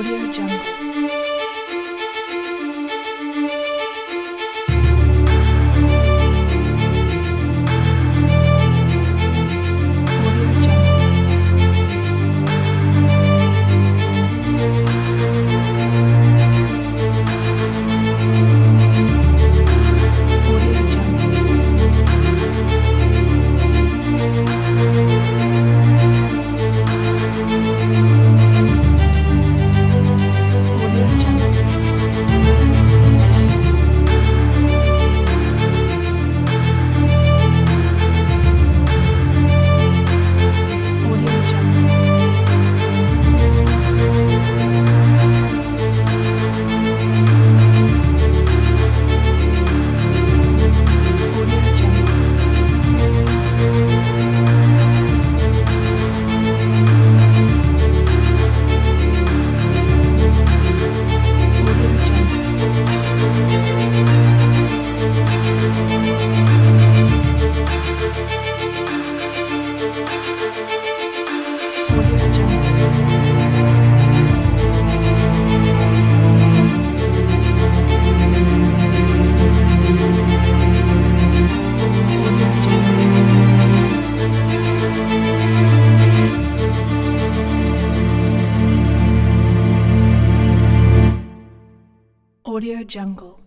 Audio Jungle. Audio Jungle. Audio Jungle. Audio Jungle. Audio Jungle. Audio Jungle. Audio Jungle. Audio Jungle. Audio Jungle. Audio Jungle.